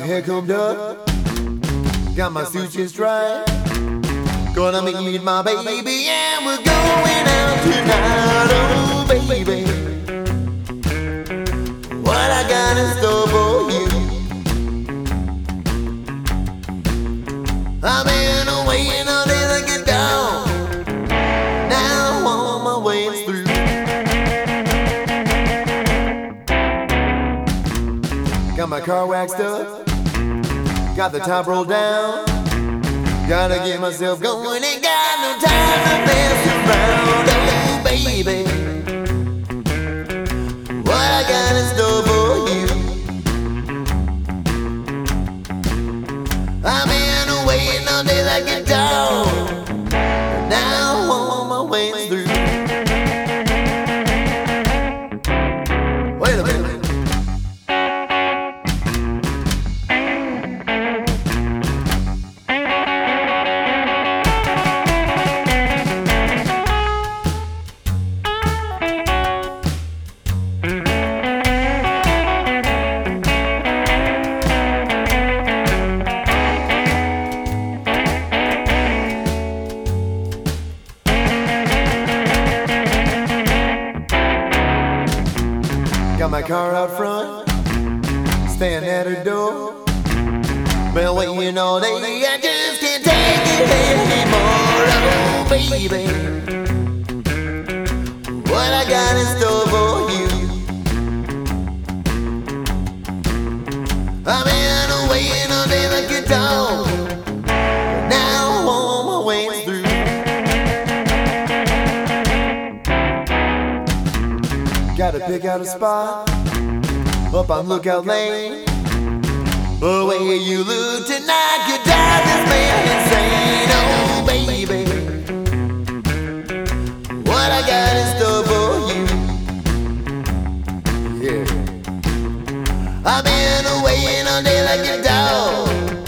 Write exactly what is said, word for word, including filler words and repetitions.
hair combed up, got my suit just right. Gonna meet my baby and we're going out tonight. Oh baby, what I got in store for you? I've been waiting all day to get down. Now on my way through. Got my car waxed up, got the top rolled down. Gotta get myself going, ain't got no time to mess around. Oh baby, what I got in store for you? I've been waiting all day like a dog. Now on my way through. Wait a minute. Got my car out front, standing at her door. Been waiting all day, I just can't take it anymore. Oh baby, what I got in store for you? I've been waiting all day like a dog. Now on my way through. Gotta pick out a spot up on Lookout Lane. The way you look tonight could drive this man insane. Oh baby, what I got in store for you? Yeah, I've been waiting all day like a dog.